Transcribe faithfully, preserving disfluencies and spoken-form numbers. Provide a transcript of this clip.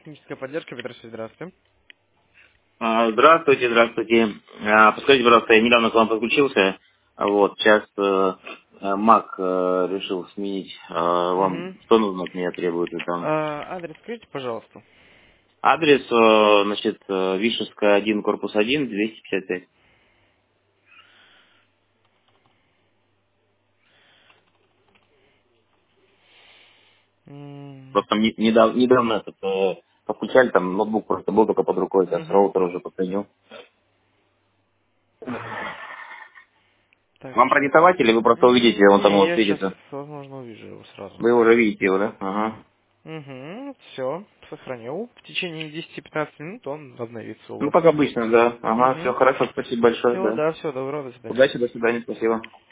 Техническая поддержка, Петросович, здравствуйте. А, Здравствуйте, здравствуйте. А, Подскажите, пожалуйста, я недавно к вам подключился. А Вот, сейчас э, э, Mac э, решил сменить. А, Вам Угу. что нужно от меня требуется там? А, адрес скажите, пожалуйста. Адрес, э, значит, э, Вишевская один, корпус один, двести пятьдесят пять. М, Просто там не- недав- недавно этот, э, подключали, там ноутбук просто был только под рукой, сейчас Мгм. роутер уже подсоединил. Так, Вам сейчас. продиктовать или вы просто увидите, он там Не, вот я сейчас, светится? возможно, увижу его сразу. Вы уже видите его, да? Ага. Угу, все, сохранил. В течение десяти-пятнадцати минут он обновится у Ну, вас. как обычно, да. Ага, все Угу. хорошо, спасибо большое, Все, да. да, все, доброго, до свидания. Удачи, до свидания, спасибо.